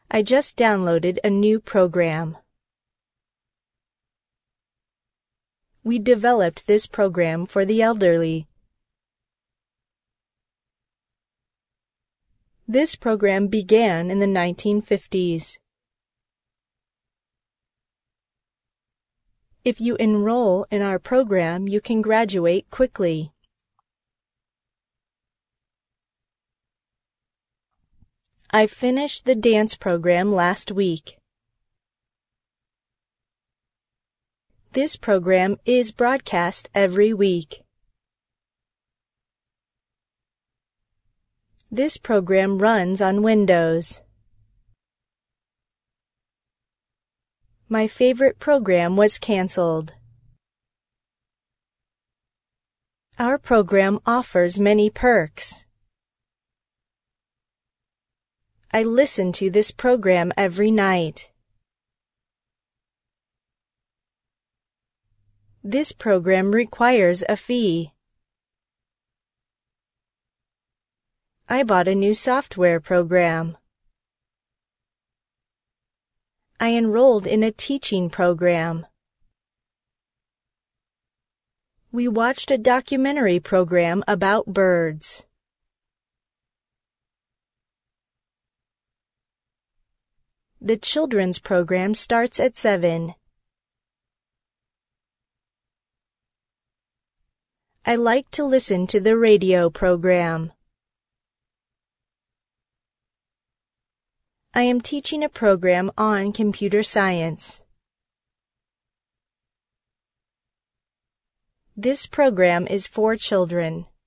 I just downloaded a new program. We developed this program for the elderly. This program began in the 1950s. If you enroll in our program, you can graduate quickly. I finished the dance program last week. This program is broadcast every week. This program runs on Windows. My favorite program was canceled. Our program offers many perks. I listen to this program every night. This program requires a fee. I bought a new software program. I enrolled in a teaching program. We watched a documentary program about birds. The children's program starts at 7. I like to listen to the radio program. I am teaching a program on computer science. This program is for children.